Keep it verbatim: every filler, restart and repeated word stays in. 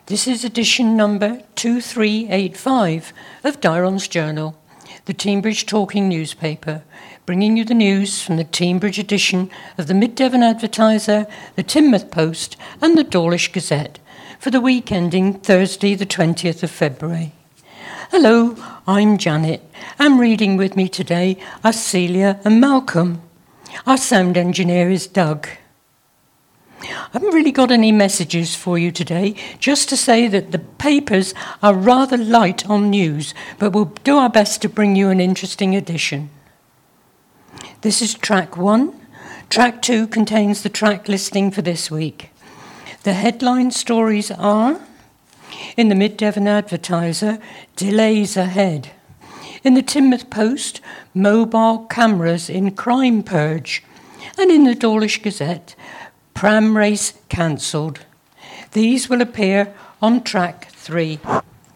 This is edition number two three eight five of Dairon's Journal, the Teignbridge talking newspaper, bringing you the news from the Teignbridge edition of the Mid Devon Advertiser, the Teignmouth Post and the Dawlish Gazette for the week ending Thursday the twentieth of February. Hello, I'm Janet, and reading with me today are Celia and Malcolm. Our sound engineer is Doug. I haven't really got any messages for you today, just to say that the papers are rather light on news, but we'll do our best to bring you an interesting edition. This is track one. Track two contains the track listing for this week. The headline stories are: in the Mid Devon Advertiser, delays ahead. In the Teignmouth Post, mobile cameras in crime purge. And in the Dawlish Gazette, pram race cancelled. These will appear on track three.